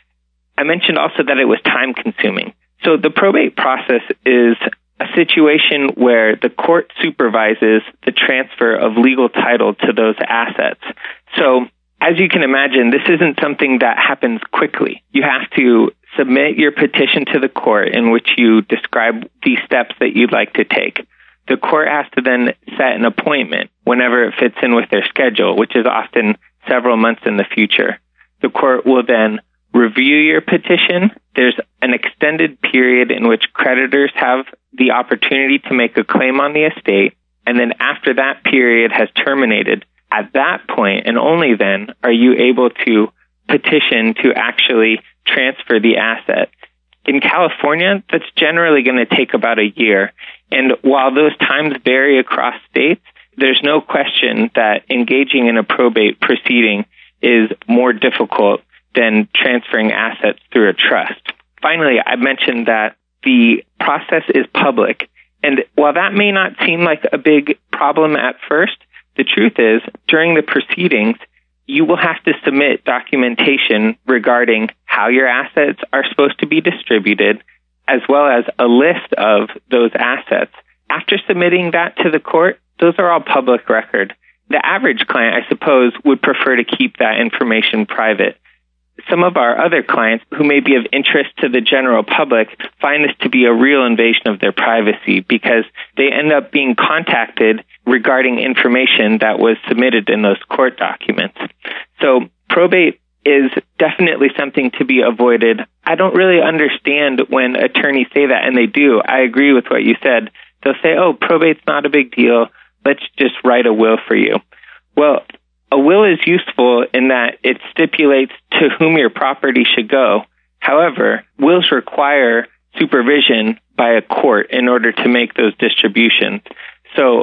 I mentioned also that it was time-consuming. So the probate process is a situation where the court supervises the transfer of legal title to those assets. So as you can imagine, this isn't something that happens quickly. You have to submit your petition to the court in which you describe the steps that you'd like to take. The court has to then set an appointment whenever it fits in with their schedule, which is often several months in the future. The court will then review your petition. There's an extended period in which creditors have the opportunity to make a claim on the estate. And then after that period has terminated, at that point, and only then, are you able to petition to actually transfer the asset. In California, that's generally going to take about a year. And while those times vary across states, there's no question that engaging in a probate proceeding is more difficult than transferring assets through a trust. Finally, I mentioned that the process is public. And while that may not seem like a big problem at first, the truth is, during the proceedings, you will have to submit documentation regarding how your assets are supposed to be distributed, as well as a list of those assets. After submitting that to the court, those are all public record. The average client, I suppose, would prefer to keep that information private. Some of our other clients who may be of interest to the general public find this to be a real invasion of their privacy because they end up being contacted regarding information that was submitted in those court documents. So probate is definitely something to be avoided. I don't really understand when attorneys say that, and they do. I agree with what you said. They'll say, oh, probate's not a big deal. Let's just write a will for you. Well, a will is useful in that it stipulates to whom your property should go. However, wills require supervision by a court in order to make those distributions. So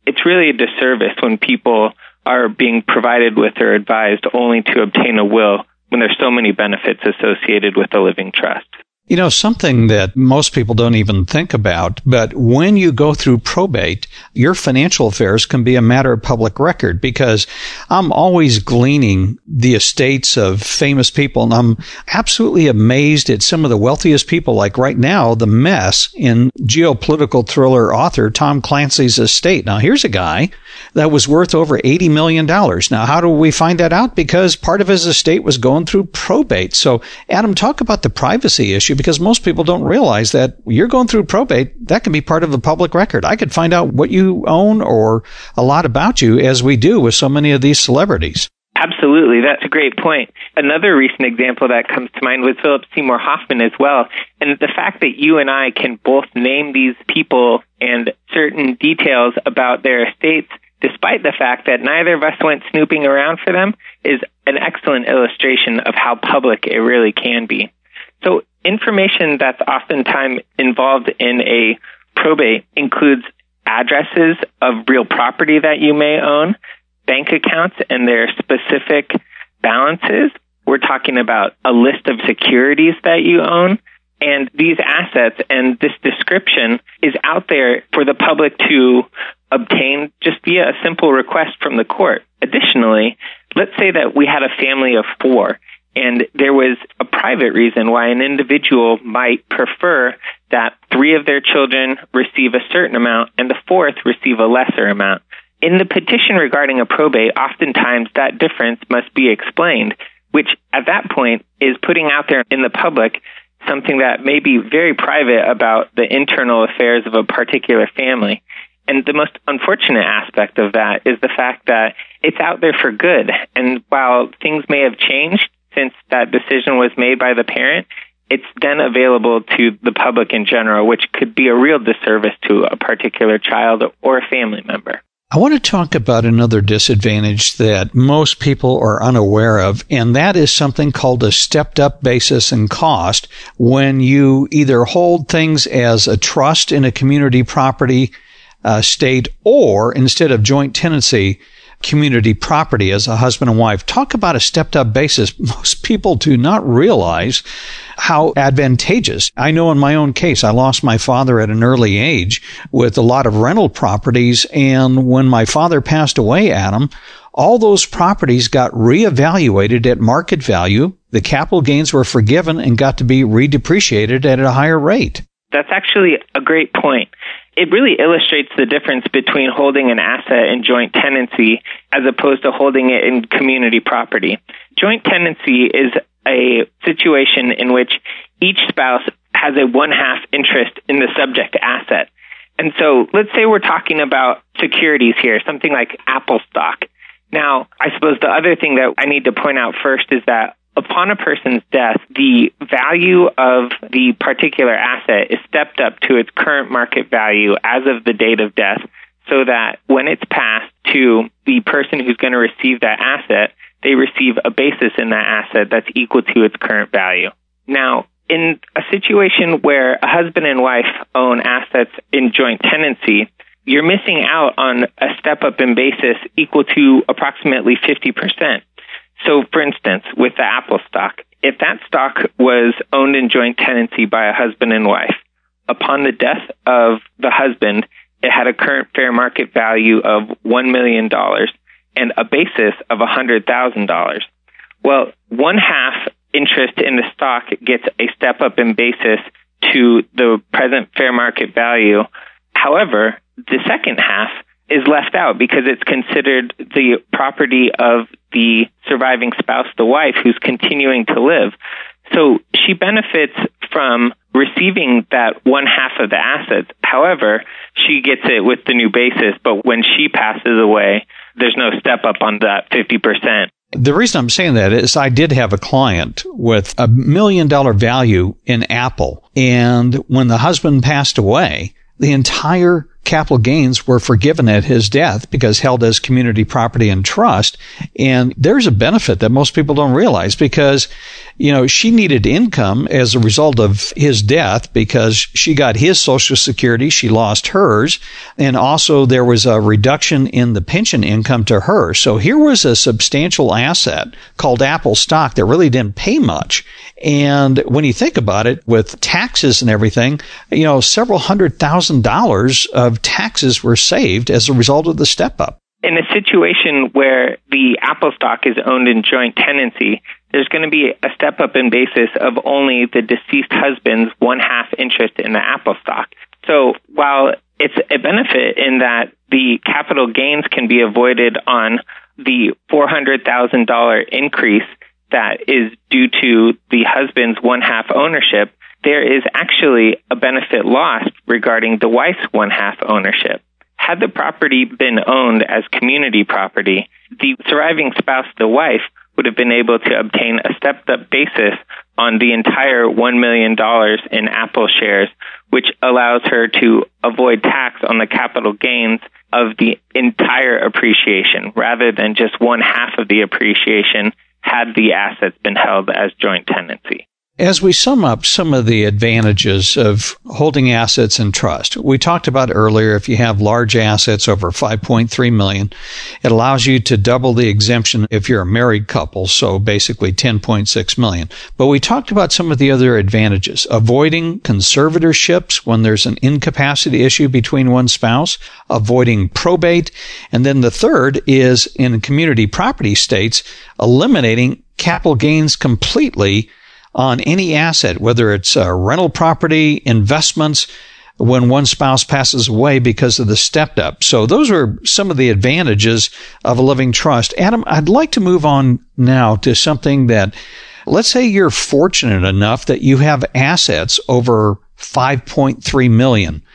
it's really a disservice when people are being provided with or advised only to obtain a will when there's so many benefits associated with a living trust. You know, something that most people don't even think about, but when you go through probate, your financial affairs can be a matter of public record, because I'm always gleaning the estates of famous people, and I'm absolutely amazed at some of the wealthiest people, like right now, the mess in geopolitical thriller author Tom Clancy's estate. Now, here's a guy that was worth over eighty million dollars. Now, how do we find that out? Because part of his estate was going through probate. So, Adam, talk about the privacy issue, because most people don't realize that you're going through probate. That can be part of the public record. I could find out what you own or a lot about you, as we do with so many of these celebrities. Absolutely. That's a great point. Another recent example that comes to mind was Philip Seymour Hoffman as well. And the fact that you and I can both name these people and certain details about their estates, despite the fact that neither of us went snooping around for them, is an excellent illustration of how public it really can be. So information that's oftentimes involved in a probate includes addresses of real property that you may own, bank accounts and their specific balances. We're talking about a list of securities that you own. And these assets and this description is out there for the public to obtain just via a simple request from the court. Additionally, let's say that we had a family of four, and there was a private reason why an individual might prefer that three of their children receive a certain amount and the fourth receive a lesser amount. In the petition regarding a probate, oftentimes that difference must be explained, which at that point is putting out there in the public something that may be very private about the internal affairs of a particular family. And the most unfortunate aspect of that is the fact that it's out there for good. And while things may have changed since that decision was made by the parent, it's then available to the public in general, which could be a real disservice to a particular child or a family member. I want to talk about another disadvantage that most people are unaware of, and that is something called a stepped-up basis and cost. When you either hold things as a trust in a community property uh, state, or instead of joint tenancy, community property as a husband and wife. Talk about a stepped-up basis. Most people do not realize how advantageous. I know in my own case, I lost my father at an early age with a lot of rental properties, and when my father passed away, Adam, all those properties got reevaluated at market value. The capital gains were forgiven and got to be redepreciated at a higher rate. That's actually a great point. It really illustrates the difference between holding an asset in joint tenancy as opposed to holding it in community property. Joint tenancy is a situation in which each spouse has a one-half interest in the subject asset. And so let's say we're talking about securities here, something like Apple stock. Now, I suppose the other thing that I need to point out first is that upon a person's death, the value of the particular asset is stepped up to its current market value as of the date of death, so that when it's passed to the person who's going to receive that asset, they receive a basis in that asset that's equal to its current value. Now, in a situation where a husband and wife own assets in joint tenancy, you're missing out on a step up in basis equal to approximately fifty percent. So, for instance, with the Apple stock, if that stock was owned in joint tenancy by a husband and wife, upon the death of the husband, it had a current fair market value of one million dollars and a basis of one hundred thousand dollars. Well, one half interest in the stock gets a step up in basis to the present fair market value. However, the second half is left out because it's considered the property of the surviving spouse, the wife, who's continuing to live. So she benefits from receiving that one half of the assets. However, she gets it with the new basis, but when she passes away, there's no step up on that fifty percent. The reason I'm saying that is I did have a client with a million dollar value in Apple, and when the husband passed away, the entire capital gains were forgiven at his death because held as community property and trust. And there's a benefit that most people don't realize, because you know, she needed income as a result of his death because she got his Social Security, she lost hers, and also there was a reduction in the pension income to her. So here was a substantial asset called Apple stock that really didn't pay much. And when you think about it, with taxes and everything, you know, several hundred thousand dollars of taxes were saved as a result of the step up. In a situation where the Apple stock is owned in joint tenancy, there's going to be a step up in basis of only the deceased husband's one half interest in the Apple stock. So while it's a benefit in that the capital gains can be avoided on the four hundred thousand dollars increase that is due to the husband's one half ownership, there is actually a benefit lost regarding the wife's one half ownership. Had the property been owned as community property, the surviving spouse, the wife, would have been able to obtain a stepped-up basis on the entire one million dollars in Apple shares, which allows her to avoid tax on the capital gains of the entire appreciation, rather than just one half of the appreciation had the assets been held as joint tenancy. As we sum up some of the advantages of holding assets in trust, we talked about earlier, if you have large assets over five point three million dollars, it allows you to double the exemption if you're a married couple, so basically ten point six million dollars. But we talked about some of the other advantages, avoiding conservatorships when there's an incapacity issue between one spouse, avoiding probate, and then the third is, in community property states, eliminating capital gains completely on any asset, whether it's a rental property, investments, when one spouse passes away because of the stepped up. So those are some of the advantages of a living trust. Adam, I'd like to move on now to something that, let's say you're fortunate enough that you have assets over five point three million dollars.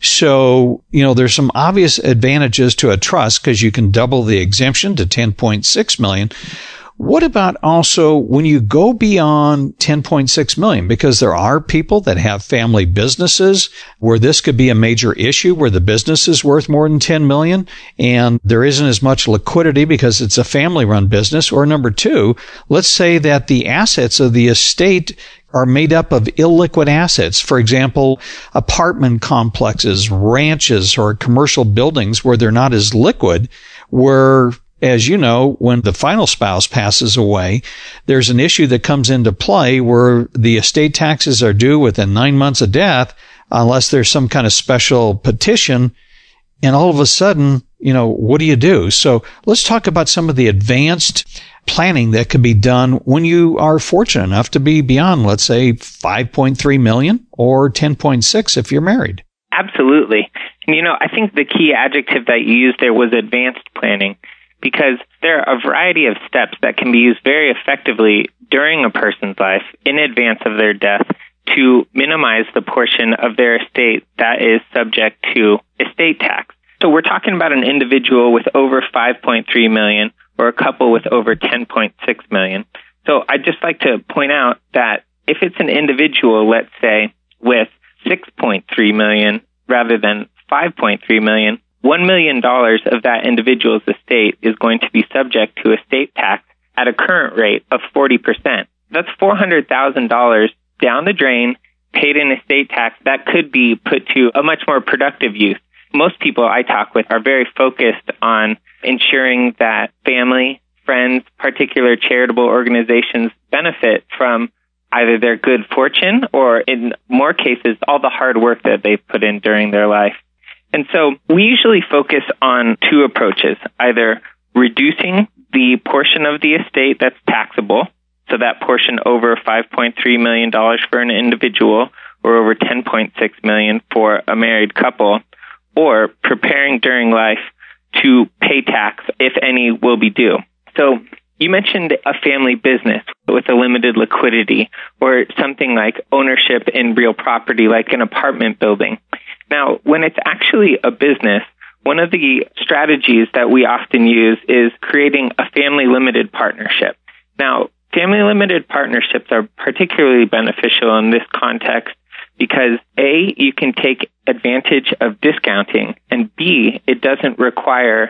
So, you know, there's some obvious advantages to a trust because you can double the exemption to ten point six million dollars. What about also when you go beyond ten point six million dollars? Because there are people that have family businesses where this could be a major issue, where the business is worth more than ten million dollars and there isn't as much liquidity because it's a family-run business. Or number two, let's say that the assets of the estate are made up of illiquid assets. For example, apartment complexes, ranches, or commercial buildings where they're not as liquid, where, as you know, when the final spouse passes away, there's an issue that comes into play where the estate taxes are due within nine months of death, unless there's some kind of special petition. And all of a sudden, you know, what do you do? So let's talk about some of the advanced planning that can be done when you are fortunate enough to be beyond, let's say, five point three million dollars or ten point six if you're married. Absolutely. And, you know, I think the key adjective that you used there was advanced planning, because there are a variety of steps that can be used very effectively during a person's life in advance of their death to minimize the portion of their estate that is subject to estate tax. So we're talking about an individual with over five point three million dollars or a couple with over ten point six million dollars. So I'd just like to point out that if it's an individual, let's say, with six point three million dollars rather than five point three million dollars, one million dollars of that individual's estate is going to be subject to estate tax at a current rate of forty percent. That's four hundred thousand dollars down the drain, paid in estate tax that could be put to a much more productive use. Most people I talk with are very focused on ensuring that family, friends, particular charitable organizations benefit from either their good fortune or, in more cases, all the hard work that they've put in during their life. And so we usually focus on two approaches, either reducing the portion of the estate that's taxable, so that portion over five point three million dollars for an individual or over ten point six million dollars for a married couple, or preparing during life to pay tax, if any will be due. So you mentioned a family business with a limited liquidity, or something like ownership in real property like an apartment building. Now, when it's actually a business, one of the strategies that we often use is creating a family limited partnership. Now, family limited partnerships are particularly beneficial in this context because A, you can take advantage of discounting, and B, it doesn't require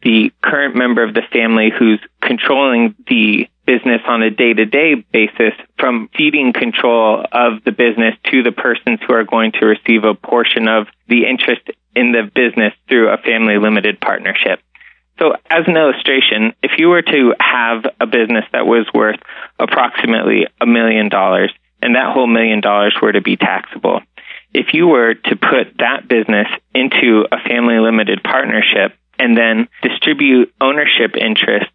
the current member of the family who's controlling the business on a day-to-day basis from ceding control of the business to the persons who are going to receive a portion of the interest in the business through a family limited partnership. So as an illustration, if you were to have a business that was worth approximately a million dollars, and that whole million dollars were to be taxable, if you were to put that business into a family limited partnership and then distribute ownership interests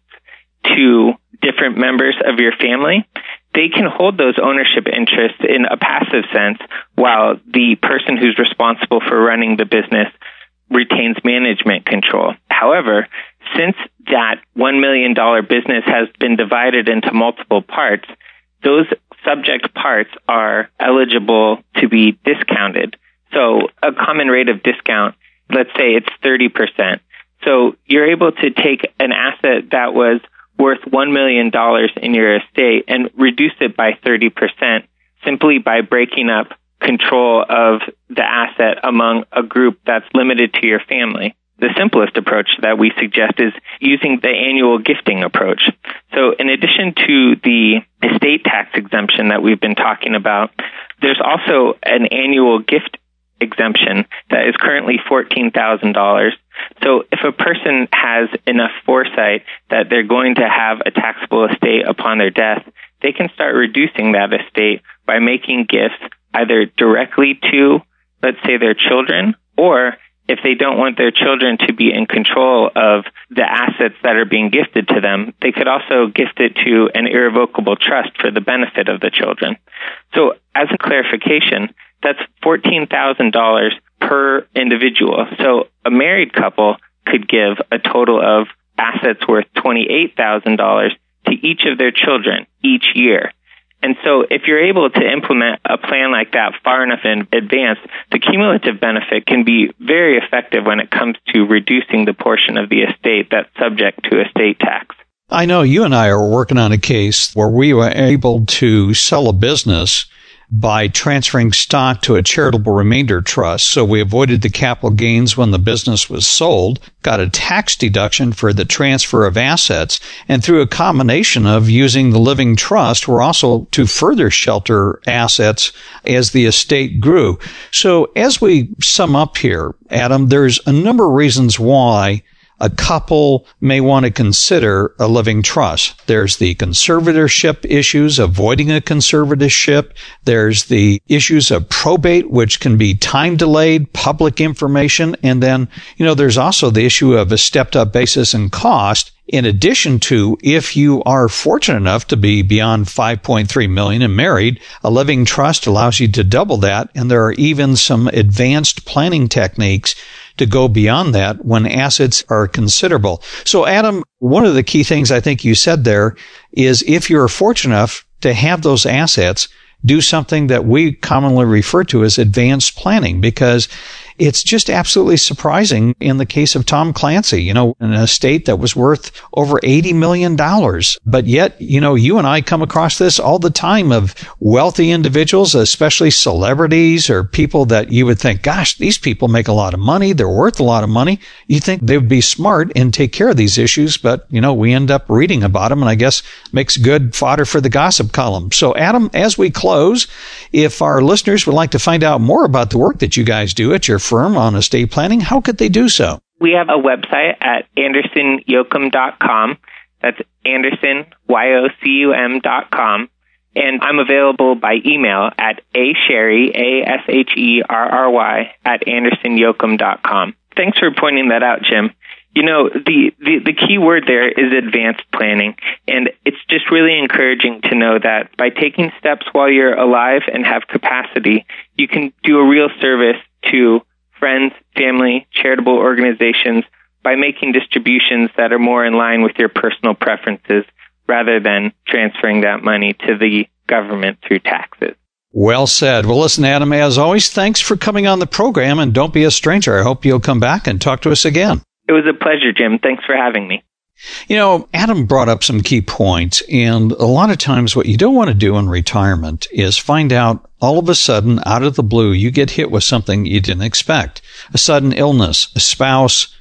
to different members of your family, they can hold those ownership interests in a passive sense while the person who's responsible for running the business retains management control. However, since that one million dollars business has been divided into multiple parts, those subject parts are eligible to be discounted. So a common rate of discount, let's say it's thirty percent. So you're able to take an asset that was worth one million dollars in your estate and reduce it by thirty percent simply by breaking up control of the asset among a group that's limited to your family. The simplest approach that we suggest is using the annual gifting approach. So in addition to the estate tax exemption that we've been talking about, there's also an annual gift exemption that is currently fourteen thousand dollars. So if a person has enough foresight that they're going to have a taxable estate upon their death, they can start reducing that estate by making gifts either directly to, let's say, their children, or if they don't want their children to be in control of the assets that are being gifted to them, they could also gift it to an irrevocable trust for the benefit of the children. So as a clarification, that's fourteen thousand dollars per individual. So a married couple could give a total of assets worth twenty-eight thousand dollars to each of their children each year. And so if you're able to implement a plan like that far enough in advance, the cumulative benefit can be very effective when it comes to reducing the portion of the estate that's subject to estate tax. I know you and I are working on a case where we were able to sell a business by transferring stock to a charitable remainder trust. So we avoided the capital gains when the business was sold, got a tax deduction for the transfer of assets, and through a combination of using the living trust, we're also to further shelter assets as the estate grew. So as we sum up here, Adam, there's a number of reasons why a couple may want to consider a living trust. There's the conservatorship issues, avoiding a conservatorship. There's the issues of probate, which can be time delayed, public information. And then, you know, there's also the issue of a stepped up basis and cost. In addition to, if you are fortunate enough to be beyond five point three million dollars and married, a living trust allows you to double that. And there are even some advanced planning techniques to go beyond that when assets are considerable. So, Adam, one of the key things I think you said there is if you're fortunate enough to have those assets, do something that we commonly refer to as advanced planning, because it's just absolutely surprising in the case of Tom Clancy, you know, an estate that was worth over eighty million dollars. But yet, you know, you and I come across this all the time of wealthy individuals, especially celebrities or people that you would think, gosh, these people make a lot of money. They're worth a lot of money. You think they would be smart and take care of these issues. But, you know, we end up reading about them, and I guess makes good fodder for the gossip column. So, Adam, as we close, if our listeners would like to find out more about the work that you guys do at your firm on estate planning, how could they do so? We have a website at anderson yocum dot com. That's Anderson, Y O C U M dot com. And I'm available by email at asherry, A S H E R R Y, at anderson yocum dot com. Thanks for pointing that out, Jim. You know, the, the, the key word there is advanced planning. And it's just really encouraging to know that by taking steps while you're alive and have capacity, you can do a real service to friends, family, charitable organizations by making distributions that are more in line with your personal preferences rather than transferring that money to the government through taxes. Well said. Well, listen, Adam, as always, thanks for coming on the program, and don't be a stranger. I hope you'll come back and talk to us again. It was a pleasure, Jim. Thanks for having me. You know, Adam brought up some key points, and a lot of times what you don't want to do in retirement is find out all of a sudden, out of the blue, you get hit with something you didn't expect. A sudden illness, a spouse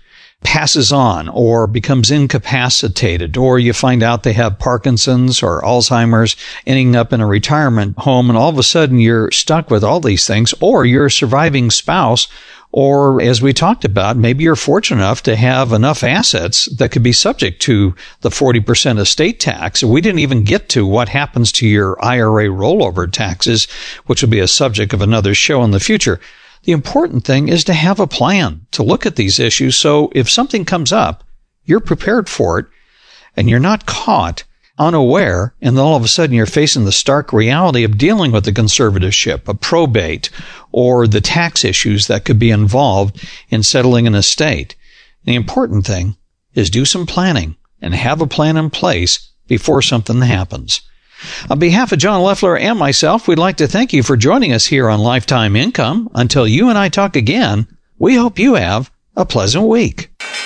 passes on or becomes incapacitated, or you find out they have Parkinson's or Alzheimer's, ending up in a retirement home, and all of a sudden you're stuck with all these things, or you're a surviving spouse, or as we talked about, maybe you're fortunate enough to have enough assets that could be subject to the forty percent estate tax. We didn't even get to what happens to your I R A rollover taxes, which will be a subject of another show in the future. The important thing is to have a plan to look at these issues, so if something comes up, you're prepared for it, and you're not caught unaware, and then all of a sudden you're facing the stark reality of dealing with the conservatorship, a probate, or the tax issues that could be involved in settling an estate. The important thing is do some planning and have a plan in place before something happens. On behalf of John Loeffler and myself, we'd like to thank you for joining us here on Lifetime Income. Until you and I talk again, we hope you have a pleasant week.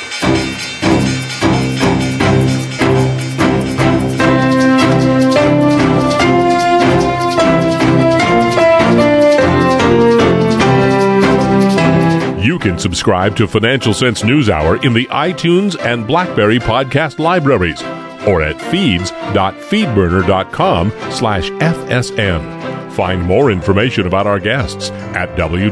You can subscribe to Financial Sense NewsHour in the iTunes and BlackBerry podcast libraries, or at feeds.feedburner.com slash FSN. Find more information about our guests at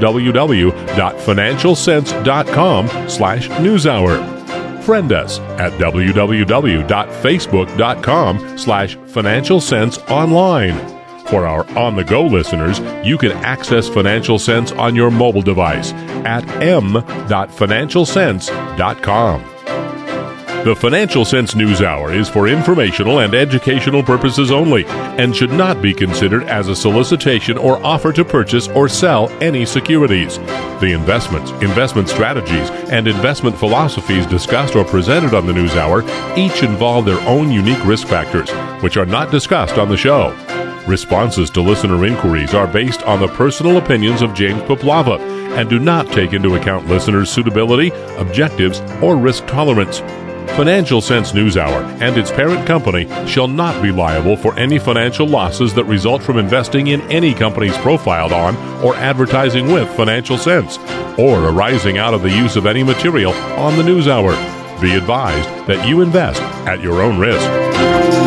www.financialsense.com slash newshour. Friend us at www.facebook.com slash Financial Sense Online. For our on-the-go listeners, you can access Financial Sense on your mobile device at m dot financial sense dot com. The Financial Sense NewsHour is for informational and educational purposes only and should not be considered as a solicitation or offer to purchase or sell any securities. The investments, investment strategies, and investment philosophies discussed or presented on the NewsHour each involve their own unique risk factors, which are not discussed on the show. Responses to listener inquiries are based on the personal opinions of James Poplava and do not take into account listeners' suitability, objectives, or risk tolerance. Financial Sense NewsHour and its parent company shall not be liable for any financial losses that result from investing in any companies profiled on or advertising with Financial Sense, or arising out of the use of any material on the NewsHour. Be advised that you invest at your own risk.